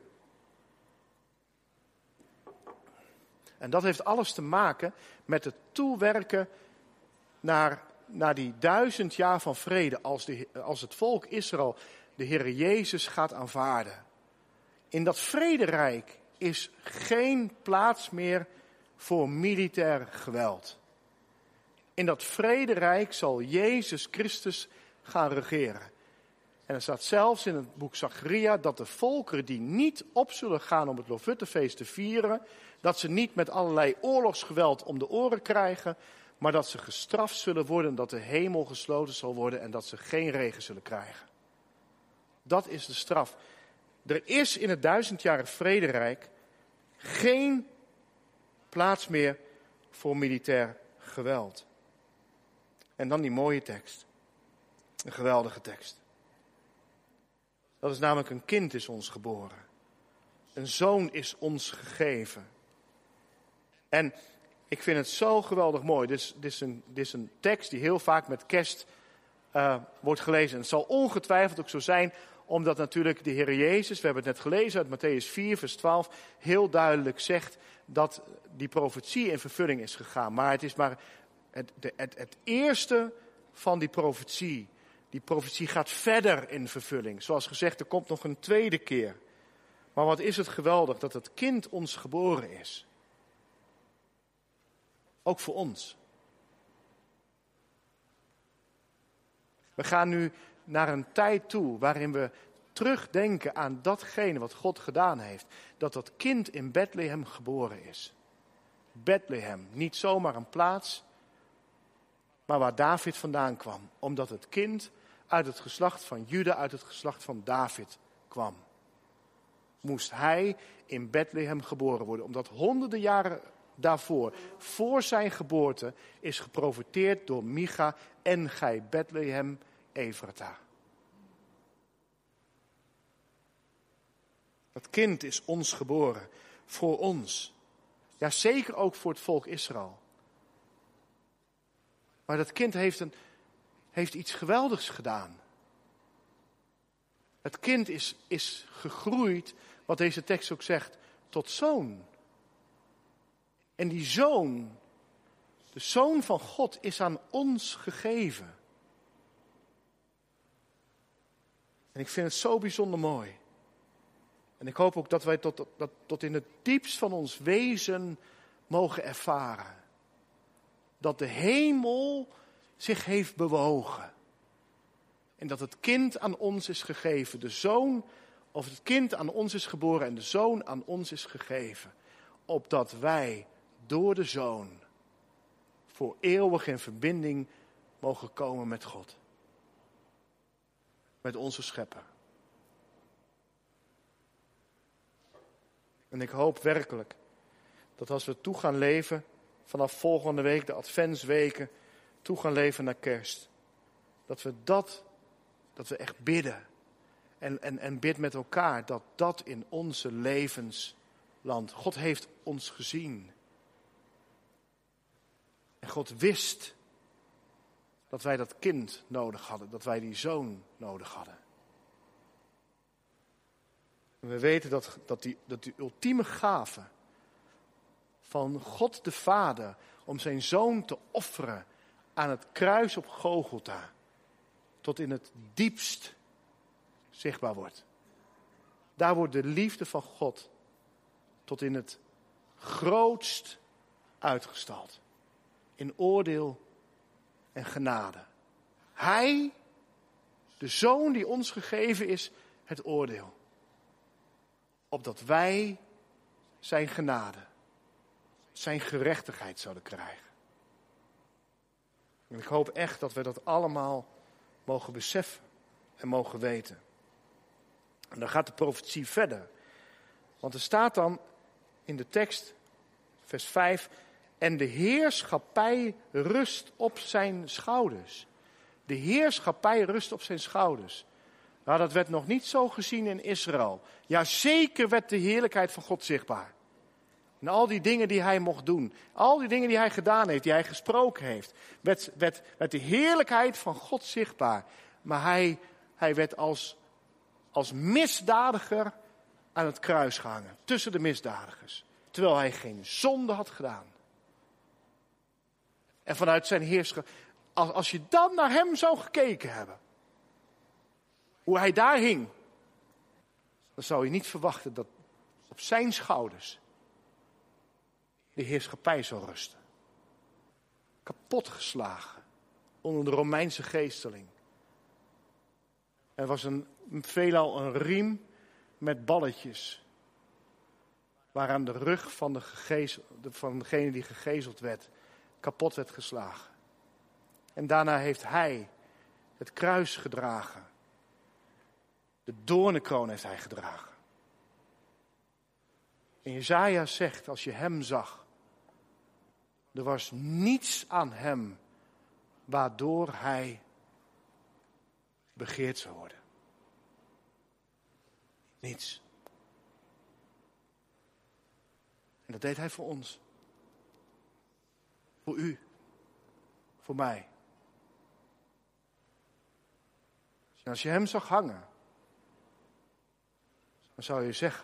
En dat heeft alles te maken met het toewerken naar die 1000 jaar van vrede, als het volk Israël de Heer Jezus gaat aanvaarden. In dat vrederijk is geen plaats meer voor militair geweld. In dat vrederijk zal Jezus Christus gaan regeren. En er staat zelfs in het boek Zacharia dat de volkeren die niet op zullen gaan om het Lofuttefeest te vieren, dat ze niet met allerlei oorlogsgeweld om de oren krijgen, maar dat ze gestraft zullen worden, dat de hemel gesloten zal worden en dat ze geen regen zullen krijgen. Dat is de straf. Er is in het 1000-jarig vrederijk geen plaats meer voor militair geweld. En dan die mooie tekst. Een geweldige tekst. Dat is namelijk: een kind is ons geboren. Een zoon is ons gegeven. En ik vind het zo geweldig mooi. Dit is een tekst die heel vaak met kerst wordt gelezen. En het zal ongetwijfeld ook zo zijn, omdat natuurlijk de Heer Jezus, we hebben het net gelezen uit Mattheüs 4 vers 12, heel duidelijk zegt dat die profetie in vervulling is gegaan. Maar het is maar het eerste van die profetie. Die profetie gaat verder in vervulling. Zoals gezegd, er komt nog een tweede keer. Maar wat is het geweldig dat het kind ons geboren is. Ook voor ons. We gaan nu naar een tijd toe waarin we terugdenken aan datgene wat God gedaan heeft. Dat dat kind in Bethlehem geboren is. Bethlehem, niet zomaar een plaats, maar waar David vandaan kwam. Omdat het kind uit het geslacht van Juda, uit het geslacht van David kwam. Moest hij in Bethlehem geboren worden. Omdat honderden jaren daarvoor, voor zijn geboorte, is geprofeteerd door Micha: en gij Bethlehem Ephrata. Dat kind is ons geboren, voor ons. Ja, zeker ook voor het volk Israël. Maar dat kind heeft iets geweldigs gedaan. Het kind is gegroeid, wat deze tekst ook zegt, tot zoon. En die zoon, de zoon van God, is aan ons gegeven. En ik vind het zo bijzonder mooi. En ik hoop ook dat wij tot in het diepst van ons wezen mogen ervaren. dat de hemel zich heeft bewogen. En dat het kind aan ons is gegeven. De zoon, of het kind aan ons is geboren en de zoon aan ons is gegeven. Opdat wij door de zoon voor eeuwig in verbinding mogen komen met God. Met onze schepper. En ik hoop werkelijk dat als we toe gaan leven, vanaf volgende week, de adventsweken, toe gaan leven naar kerst. Dat we echt bidden. En bid met elkaar dat in onze levensland. God heeft ons gezien. En God wist dat wij dat kind nodig hadden. Dat wij die zoon nodig hadden. En we weten dat die ultieme gave van God de Vader om zijn zoon te offeren aan het kruis op Golgotha tot in het diepst zichtbaar wordt. Daar wordt de liefde van God tot in het grootst uitgestald. In oordeel en genade. Hij, de zoon die ons gegeven is, het oordeel. Opdat wij zijn genade, zijn gerechtigheid zouden krijgen. En ik hoop echt dat we dat allemaal mogen beseffen en mogen weten. En dan gaat de profetie verder. Want er staat dan in de tekst, vers 5... En de heerschappij rust op zijn schouders. De heerschappij rust op zijn schouders. Nou, dat werd nog niet zo gezien in Israël. Ja, zeker werd de heerlijkheid van God zichtbaar. En al die dingen die hij mocht doen. Al die dingen die hij gedaan heeft, die hij gesproken heeft. Werd de heerlijkheid van God zichtbaar. Maar hij werd als misdadiger aan het kruis gehangen. Tussen de misdadigers. Terwijl hij geen zonde had gedaan. En vanuit zijn heerschap, als je dan naar hem zou gekeken hebben, hoe hij daar hing, dan zou je niet verwachten dat op zijn schouders de heerschappij zou rusten. Kapotgeslagen onder de Romeinse geesteling. Er was veelal een riem met balletjes, waaraan de rug van degene die gegezeld werd kapot werd geslagen. En daarna heeft hij het kruis gedragen. De doornenkroon heeft hij gedragen. En Jesaja zegt, als je hem zag, er was niets aan hem waardoor hij begeerd zou worden. Niets. En dat deed hij voor ons. Voor u. Voor mij. En als je hem zag hangen, dan zou je zeggen,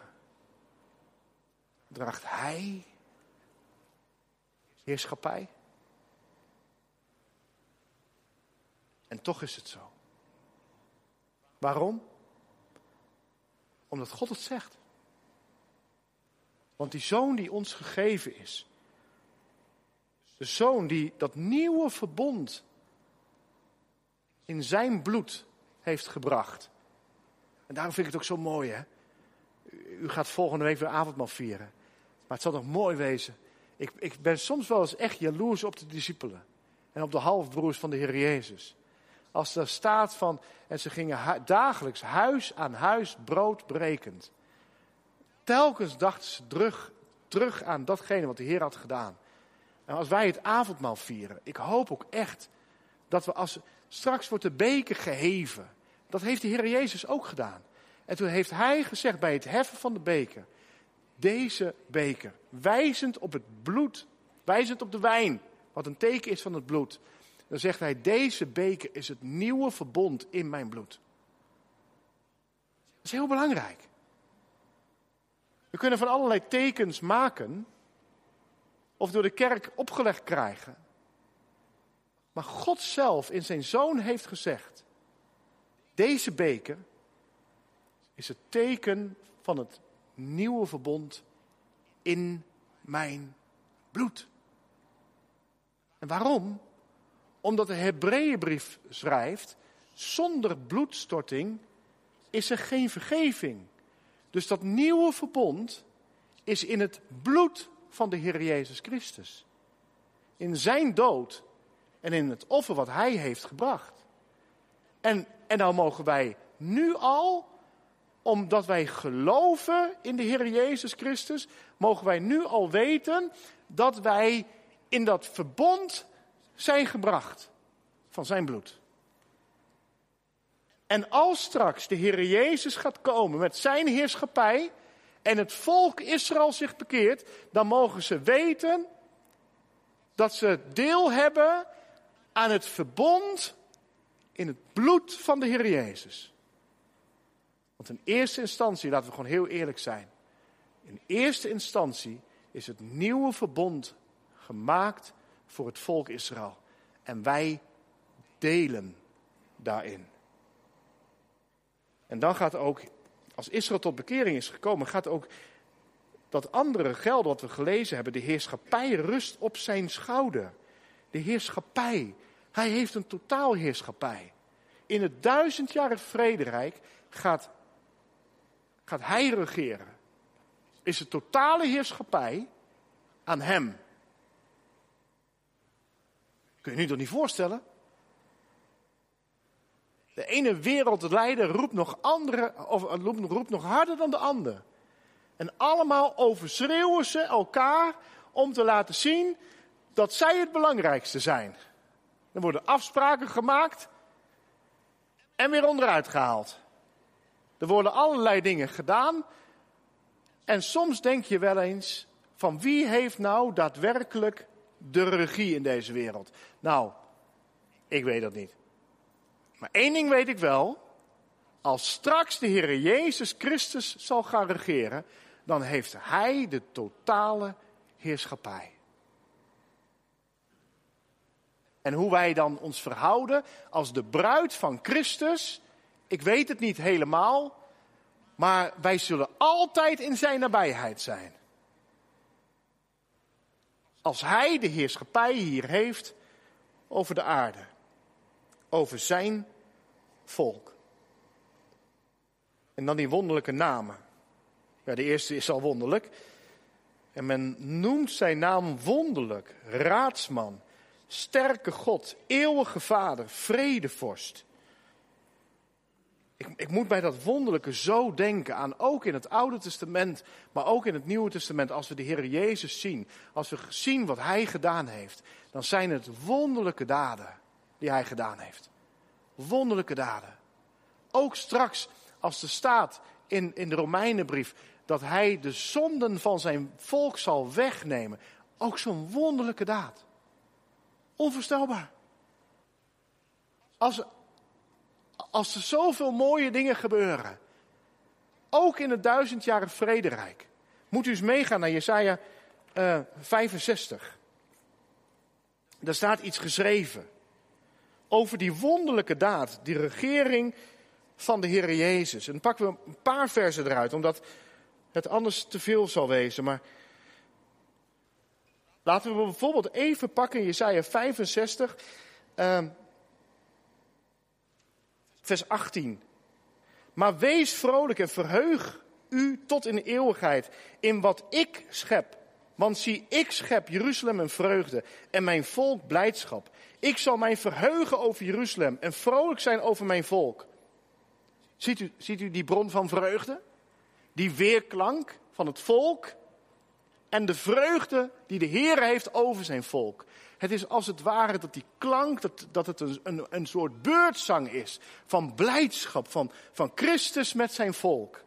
draagt hij heerschappij? En toch is het zo. Waarom? Omdat God het zegt. Want die zoon die ons gegeven is, de zoon die dat nieuwe verbond in zijn bloed heeft gebracht. En daarom vind ik het ook zo mooi, hè. U gaat volgende week weer avondmaal vieren. Maar het zal toch mooi wezen. Ik ben soms wel eens echt jaloers op de discipelen. En op de halfbroers van de Heer Jezus. Als er staat van, en ze gingen dagelijks huis aan huis brood brekend. Telkens dachten ze terug aan datgene wat de Heer had gedaan. En als wij het avondmaal vieren, ik hoop ook echt dat we straks wordt de beker geheven. Dat heeft de Heer Jezus ook gedaan. En toen heeft hij gezegd bij het heffen van de beker, deze beker, wijzend op het bloed, wijzend op de wijn, wat een teken is van het bloed. Dan zegt hij, deze beker is het nieuwe verbond in mijn bloed. Dat is heel belangrijk. We kunnen van allerlei tekens maken, of door de kerk opgelegd krijgen. Maar God zelf in zijn zoon heeft gezegd, deze beker is het teken van het nieuwe verbond in mijn bloed. En waarom? Omdat de Hebreeënbrief schrijft, zonder bloedstorting is er geen vergeving. Dus dat nieuwe verbond is in het bloed van de Heer Jezus Christus. In zijn dood en in het offer wat hij heeft gebracht. En nou mogen wij nu al, omdat wij geloven in de Heer Jezus Christus, mogen wij nu al weten dat wij in dat verbond zijn gebracht van zijn bloed. En als straks de Heer Jezus gaat komen met zijn heerschappij en het volk Israël zich bekeert, dan mogen ze weten dat ze deel hebben aan het verbond in het bloed van de Heer Jezus. Want in eerste instantie, laten we gewoon heel eerlijk zijn, in eerste instantie is het nieuwe verbond gemaakt voor het volk Israël. En wij delen daarin. En dan gaat ook, als Israël tot bekering is gekomen, gaat ook dat andere gelden wat we gelezen hebben, de heerschappij rust op zijn schouder. De heerschappij. Hij heeft een totaalheerschappij. In het 1000-jarig vrederijk gaat hij regeren. Is de totale heerschappij aan hem. Kun je je toch niet voorstellen? De ene wereldleider roept nog harder dan de ander. En allemaal overschreeuwen ze elkaar om te laten zien dat zij het belangrijkste zijn. Er worden afspraken gemaakt en weer onderuit gehaald. Er worden allerlei dingen gedaan. En soms denk je wel eens, van wie heeft nou daadwerkelijk de regie in deze wereld? Nou, ik weet dat niet. Maar één ding weet ik wel. Als straks de Heer Jezus Christus zal gaan regeren, dan heeft hij de totale heerschappij. En hoe wij dan ons verhouden als de bruid van Christus, ik weet het niet helemaal, maar wij zullen altijd in zijn nabijheid zijn. Als hij de heerschappij hier heeft over de aarde, over zijn volk. En dan die wonderlijke namen. Ja, de eerste is al wonderlijk. En men noemt zijn naam wonderlijk, raadsman, sterke God, eeuwige Vader, vredevorst. Ik moet bij dat wonderlijke zo denken aan, ook in het Oude Testament, maar ook in het Nieuwe Testament, als we de Heer Jezus zien, als we zien wat hij gedaan heeft, dan zijn het wonderlijke daden die hij gedaan heeft. Wonderlijke daden. Ook straks, als er staat in de Romeinenbrief, dat hij de zonden van zijn volk zal wegnemen. Ook zo'n wonderlijke daad. Onvoorstelbaar. Als er zoveel mooie dingen gebeuren, ook in het 1000-jarig vrederijk, moet u eens meegaan naar Jesaja 65. Daar staat iets geschreven over die wonderlijke daad, die regering van de Heer Jezus. En dan pakken we een paar versen eruit, omdat het anders te veel zal wezen. Maar laten we bijvoorbeeld even pakken in Jesaja 65, vers 18. Maar wees vrolijk en verheug u tot in de eeuwigheid in wat ik schep. Want zie, ik schep Jeruzalem een vreugde en mijn volk blijdschap. Ik zal mij verheugen over Jeruzalem en vrolijk zijn over mijn volk. Ziet u die bron van vreugde? Die weerklank van het volk en de vreugde die de Heer heeft over zijn volk. Het is als het ware dat die klank, dat het een soort beurtzang is van blijdschap, van Christus met zijn volk.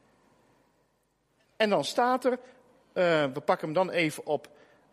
En dan staat er, we pakken hem dan even op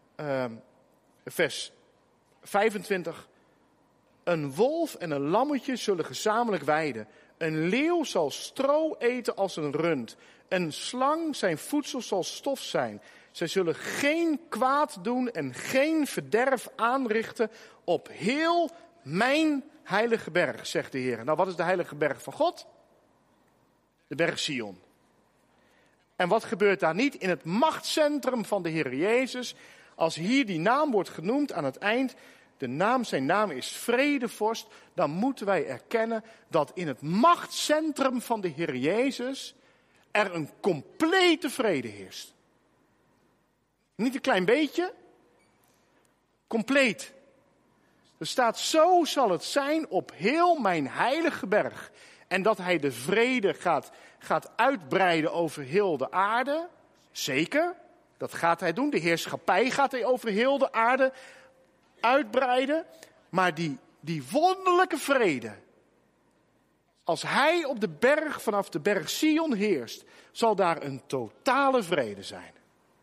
vers 25. Een wolf en een lammetje zullen gezamenlijk weiden. Een leeuw zal stro eten als een rund. Een slang, zijn voedsel zal stof zijn. Zij zullen geen kwaad doen en geen verderf aanrichten op heel mijn heilige berg, zegt de Heer. Nou, wat is de heilige berg van God? De berg Sion. En wat gebeurt daar niet? In het machtscentrum van de Heer Jezus, Als hier die naam wordt genoemd aan het eind, zijn naam is vredevorst, dan moeten wij erkennen dat in het machtscentrum van de Heer Jezus er een complete vrede heerst. Niet een klein beetje, compleet. Er staat, zo zal het zijn op heel mijn heilige berg. En dat hij de vrede gaat uitbreiden over heel de aarde. Zeker, dat gaat hij doen. De heerschappij gaat hij over heel de aarde uitbreiden. Maar die wonderlijke vrede, als hij op de berg, vanaf de berg Sion heerst, zal daar een totale vrede zijn.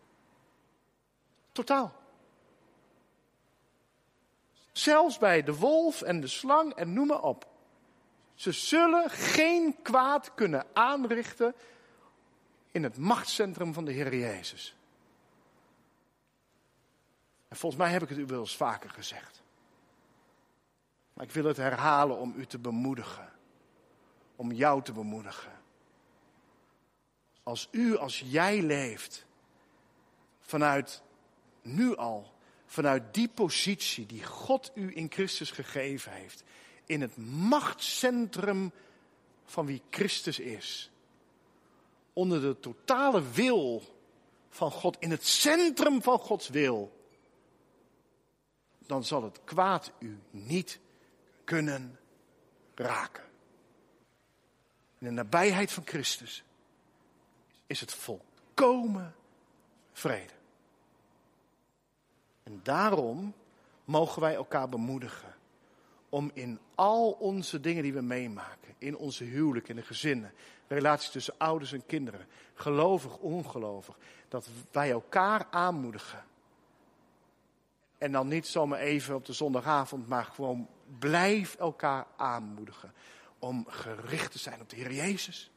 Totaal. Zelfs bij de wolf en de slang en noem maar op. Ze zullen geen kwaad kunnen aanrichten in het machtscentrum van de Heer Jezus. En volgens mij heb ik het u wel eens vaker gezegd. Maar ik wil het herhalen om u te bemoedigen. Om jou te bemoedigen. Als jij leeft vanuit nu al, vanuit die positie die God u in Christus gegeven heeft, in het machtscentrum van wie Christus is, onder de totale wil van God, in het centrum van Gods wil, dan zal het kwaad u niet kunnen raken. In de nabijheid van Christus is het volkomen vrede. En daarom mogen wij elkaar bemoedigen om in al onze dingen die we meemaken, in onze huwelijk, in de gezinnen, de relaties tussen ouders en kinderen, gelovig, ongelovig, dat wij elkaar aanmoedigen. En dan niet zomaar even op de zondagavond, maar gewoon blijf elkaar aanmoedigen om gericht te zijn op de Heer Jezus.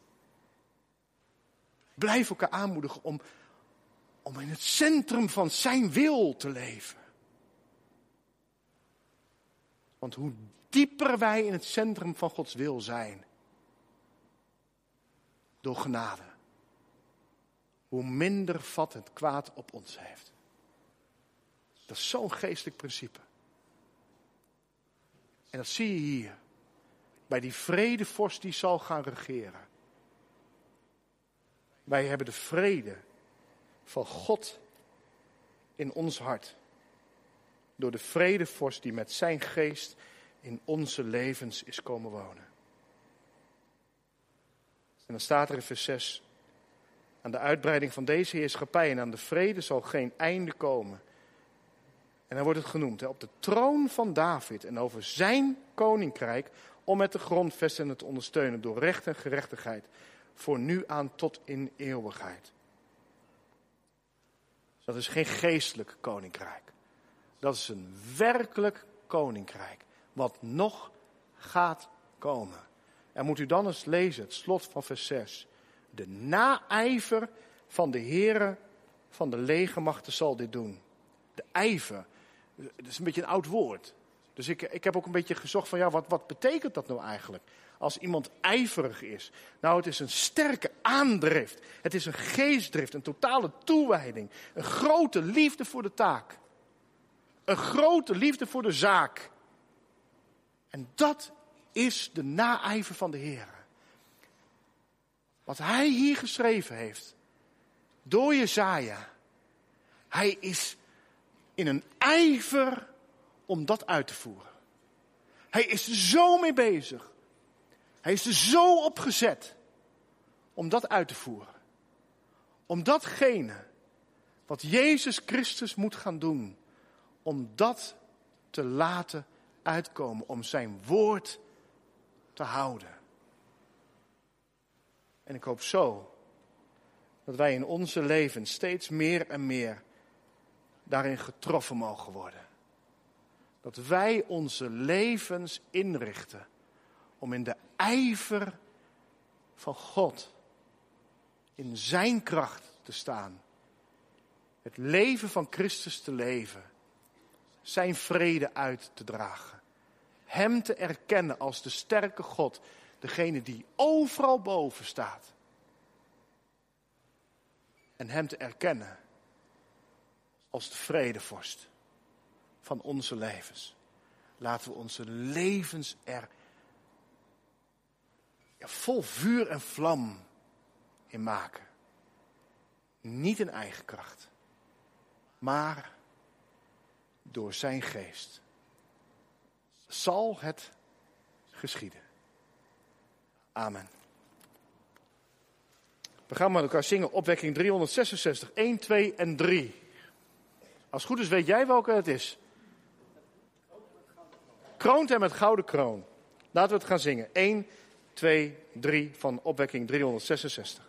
Blijf elkaar aanmoedigen om in het centrum van zijn wil te leven. Want hoe dieper wij in het centrum van Gods wil zijn, door genade, hoe minder vat het kwaad op ons heeft. Dat is zo'n geestelijk principe. En dat zie je hier, bij die vredevorst die zal gaan regeren. Wij hebben de vrede van God in ons hart. Door de vredevorst die met zijn geest in onze levens is komen wonen. En dan staat er in vers 6. Aan de uitbreiding van deze heerschappij en aan de vrede zal geen einde komen. En dan wordt het genoemd, op de troon van David en over zijn koninkrijk, om het te grondvesten en te ondersteunen door recht en gerechtigheid, voor nu aan tot in eeuwigheid. Dat is geen geestelijk koninkrijk. Dat is een werkelijk koninkrijk, wat nog gaat komen. En moet u dan eens lezen, het slot van vers 6. De naijver van de Heere van de legermachten zal dit doen. De ijver, dat is een beetje een oud woord. Dus ik heb ook een beetje gezocht van, ja, wat betekent dat nou eigenlijk? Als iemand ijverig is. Nou, het is een sterke aandrift. Het is een geestdrift, een totale toewijding. Een grote liefde voor de taak. Een grote liefde voor de zaak. En dat is de naijver van de Heer. Wat hij hier geschreven heeft, door Jesaja. Hij is in een ijver om dat uit te voeren. Hij is er zo mee bezig. Hij is er zo op gezet om dat uit te voeren. Om datgene wat Jezus Christus moet gaan doen, om dat te laten uitkomen, om zijn woord te houden. En ik hoop zo dat wij in onze leven steeds meer en meer daarin getroffen mogen worden. Dat wij onze levens inrichten om in de ijver van God, in zijn kracht te staan. Het leven van Christus te leven. Zijn vrede uit te dragen. Hem te erkennen als de sterke God. Degene die overal boven staat. En hem te erkennen als de vredevorst van onze levens. Laten we onze levens er vol vuur en vlam in maken. Niet in eigen kracht, maar door zijn geest. Zal het geschieden. Amen. We gaan met elkaar zingen opwekking 366, 1, 2 en 3. Als het goed is weet jij welke het is. Kroont hem met gouden kroon. Laten we het gaan zingen. 1, 2, 3 van opwekking 366.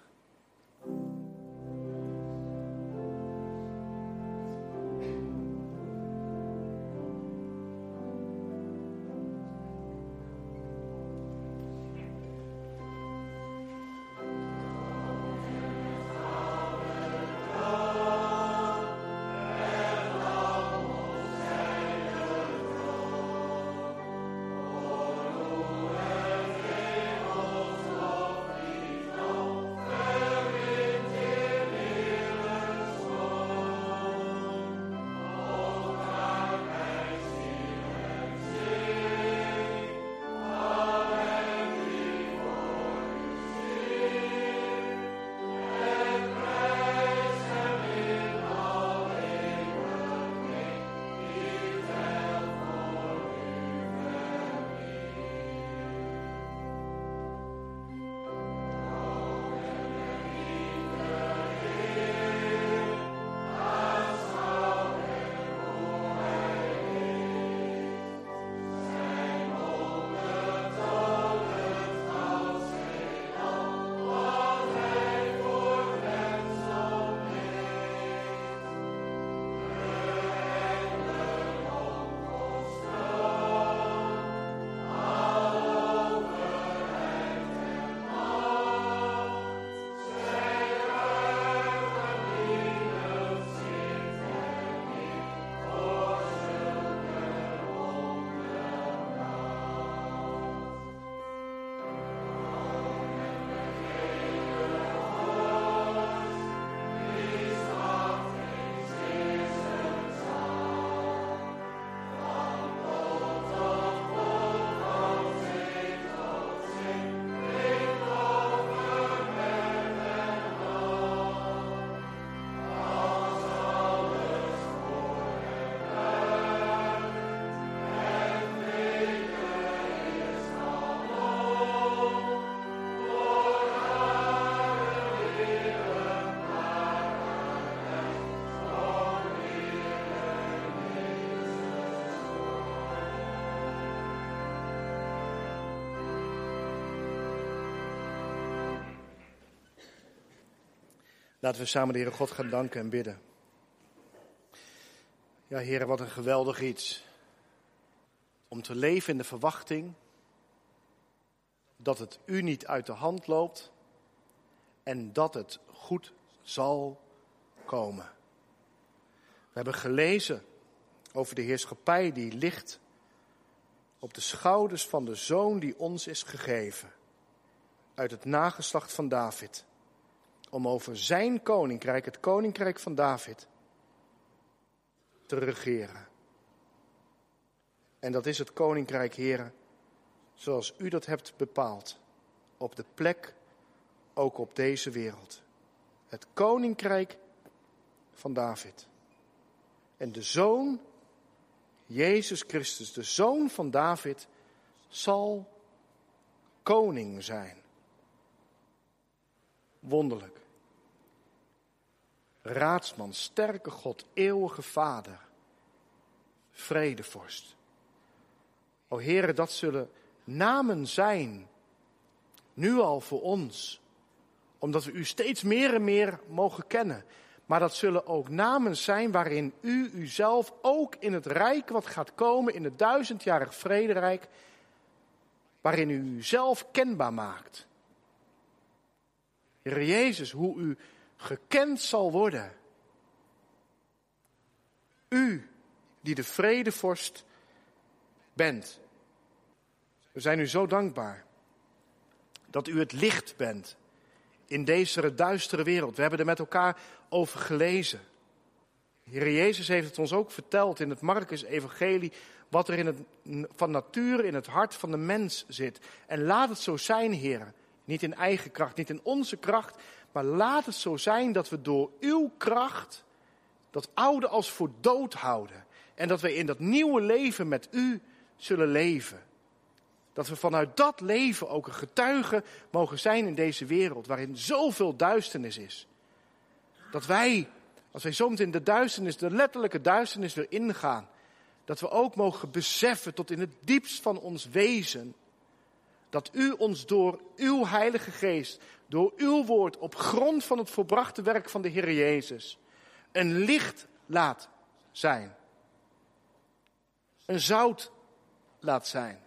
Laten we samen de Heere God gaan danken en bidden. Ja, Heere, wat een geweldig iets. Om te leven in de verwachting dat het u niet uit de hand loopt en dat het goed zal komen. We hebben gelezen over de heerschappij die ligt op de schouders van de Zoon die ons is gegeven, uit het nageslacht van David, om over zijn koninkrijk, het koninkrijk van David, te regeren. En dat is het koninkrijk, Heere, zoals u dat hebt bepaald, op de plek, ook op deze wereld. Het koninkrijk van David. En de Zoon, Jezus Christus, de Zoon van David, zal koning zijn. Wonderlijk. Raadsman, sterke God, eeuwige Vader, vredevorst. O Heere, dat zullen namen zijn, nu al voor ons, omdat we u steeds meer en meer mogen kennen. Maar dat zullen ook namen zijn waarin u uzelf ook in het rijk wat gaat komen, in het 1000-jarig vrederijk, waarin u uzelf kenbaar maakt. Heere Jezus, hoe u gekend zal worden. U die de vredevorst bent. We zijn u zo dankbaar dat u het licht bent in deze duistere wereld. We hebben er met elkaar over gelezen. Heer Jezus heeft het ons ook verteld in het Marcus-evangelie, wat er van nature in het hart van de mens zit. En laat het zo zijn, Heer, niet in eigen kracht, niet in onze kracht, maar laat het zo zijn dat we door uw kracht dat oude als voor dood houden. En dat we in dat nieuwe leven met u zullen leven. Dat we vanuit dat leven ook een getuige mogen zijn in deze wereld, waarin zoveel duisternis is. Dat wij, als wij soms in de duisternis, de letterlijke duisternis weer ingaan, dat we ook mogen beseffen tot in het diepst van ons wezen, dat u ons door uw Heilige Geest, door uw woord, op grond van het volbrachte werk van de Heer Jezus, een licht laat zijn. Een zout laat zijn.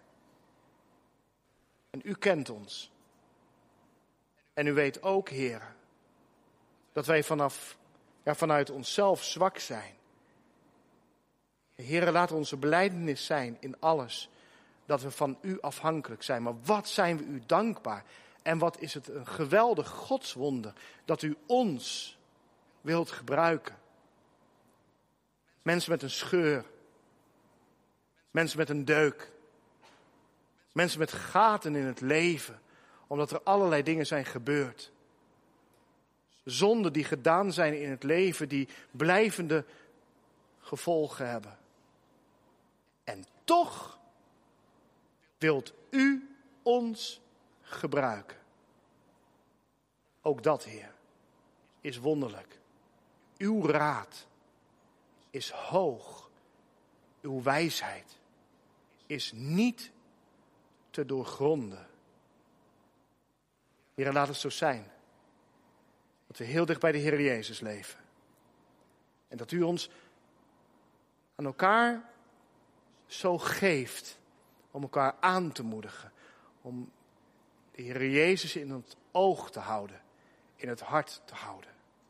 En u kent ons. En u weet ook, Heer, dat wij vanuit onszelf zwak zijn. Heer, laat onze belijdenis zijn in alles dat we van u afhankelijk zijn. Maar wat zijn we u dankbaar. En wat is het een geweldig godswonder dat u ons wilt gebruiken. Mensen met een scheur. Mensen met een deuk. Mensen met gaten in het leven. Omdat er allerlei dingen zijn gebeurd. Zonden die gedaan zijn in het leven, die blijvende gevolgen hebben. En toch wilt u ons gebruiken. Ook dat, Heer, is wonderlijk. Uw raad is hoog. Uw wijsheid is niet te doorgronden. Heer, laat het zo zijn. Dat we heel dicht bij de Heer Jezus leven. En dat u ons aan elkaar zo geeft om elkaar aan te moedigen. Om de Heer Jezus in het oog te houden. In het hart te houden.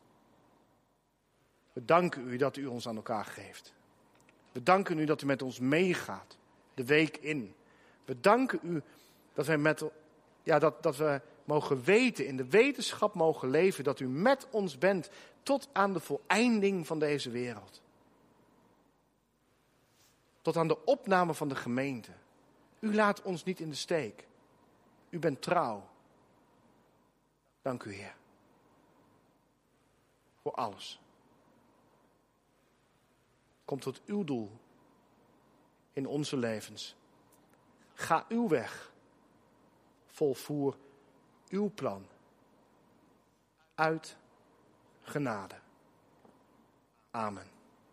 We danken u dat u ons aan elkaar geeft. We danken u dat u met ons meegaat. De week in. We danken u dat dat we mogen weten, in de wetenschap mogen leven, dat u met ons bent tot aan de voleinding van deze wereld. Tot aan de opname van de gemeente. U laat ons niet in de steek. U bent trouw. Dank u, Heer. Voor alles. Kom tot uw doel in onze levens. Ga uw weg. Volvoer uw plan. Uit genade. Amen.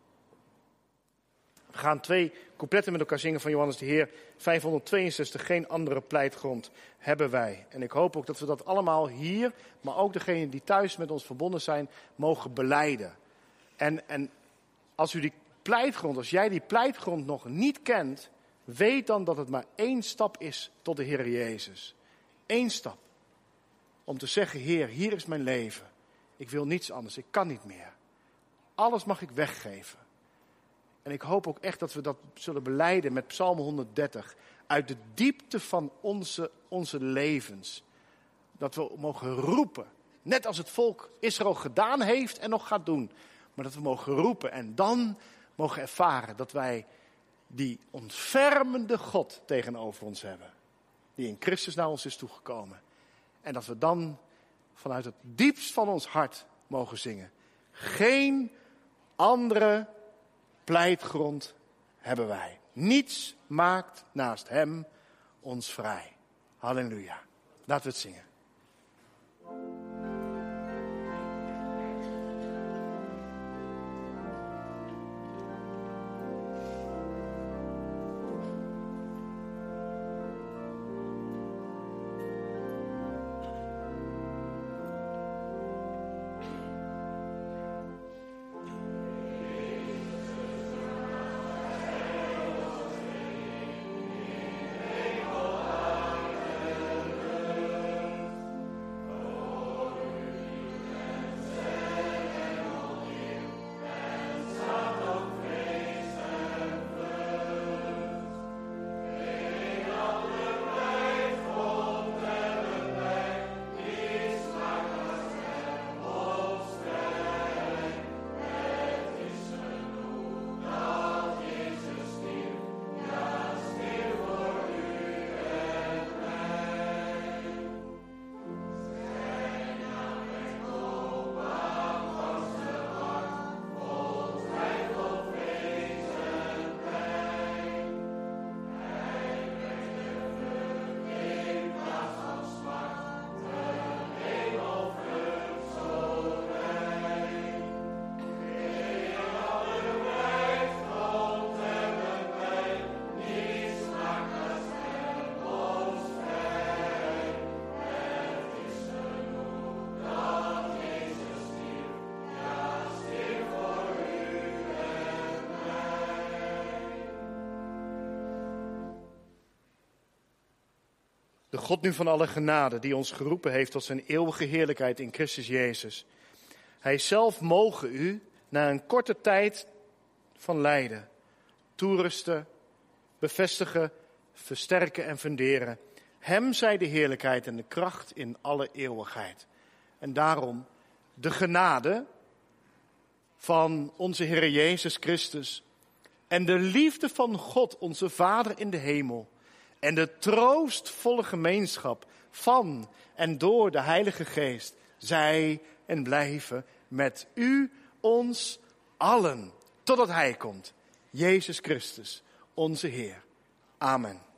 We gaan 2 coupletten met elkaar zingen van Johannes de Heer. 562, geen andere pleitgrond hebben wij. En ik hoop ook dat we dat allemaal hier, maar ook degenen die thuis met ons verbonden zijn, mogen belijden. En als jij die pleitgrond nog niet kent, weet dan dat het maar 1 stap is tot de Heer Jezus. 1 stap. Om te zeggen, Heer, hier is mijn leven. Ik wil niets anders, ik kan niet meer. Alles mag ik weggeven. En ik hoop ook echt dat we dat zullen belijden met Psalm 130. Uit de diepte van onze levens. Dat we mogen roepen. Net als het volk Israël gedaan heeft en nog gaat doen. Maar dat we mogen roepen en dan mogen ervaren dat wij die ontfermende God tegenover ons hebben. Die in Christus naar ons is toegekomen. En dat we dan vanuit het diepst van ons hart mogen zingen. Geen andere pleitgrond hebben wij. Niets maakt naast hem ons vrij. Halleluja. Laten we het zingen. De God nu van alle genade, die ons geroepen heeft tot zijn eeuwige heerlijkheid in Christus Jezus. Hij zelf mogen u, na een korte tijd van lijden, toerusten, bevestigen, versterken en funderen. Hem zij de heerlijkheid en de kracht in alle eeuwigheid. En daarom de genade van onze Heer Jezus Christus en de liefde van God, onze Vader in de hemel, en de troostvolle gemeenschap van en door de Heilige Geest, zij en blijven met u, ons allen, totdat Hij komt. Jezus Christus, onze Heer. Amen.